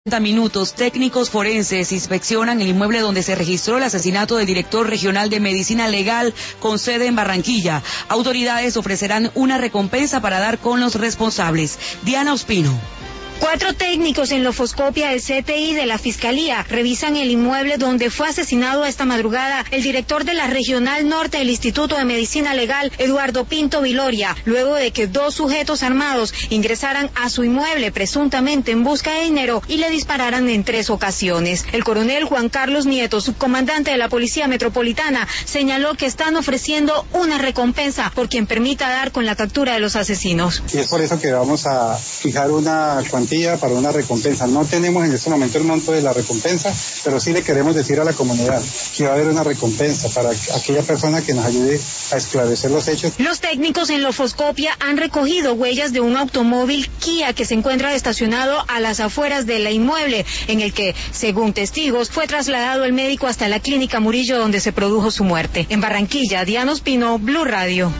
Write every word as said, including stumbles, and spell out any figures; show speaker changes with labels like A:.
A: minutos, técnicos forenses inspeccionan el inmueble donde se registró el asesinato del director regional de medicina legal con sede en Barranquilla. Autoridades ofrecerán una recompensa para dar con los responsables. Diana Ospino.
B: Cuatro técnicos en lofoscopia del C T I de la Fiscalía revisan el inmueble donde fue asesinado esta madrugada el director de la Regional Norte del Instituto de Medicina Legal, Eduardo Pinto Viloria, luego de que dos sujetos armados ingresaran a su inmueble presuntamente en busca de dinero y le dispararan en tres ocasiones. El coronel Juan Carlos Nieto, subcomandante de la Policía Metropolitana, señaló que están ofreciendo una recompensa por quien permita dar con la captura de los asesinos.
C: Y es por eso que vamos a fijar una cuantía para una recompensa. No tenemos en este momento el monto de la recompensa, pero sí le queremos decir a la comunidad que va a haber una recompensa para aquella persona que nos ayude a esclarecer los hechos.
B: Los técnicos en lofoscopia han recogido huellas de un automóvil Kia que se encuentra estacionado a las afueras del inmueble, en el que, según testigos, fue trasladado el médico hasta la clínica Murillo donde se produjo su muerte. En Barranquilla, Diana Ospino, Blue Radio.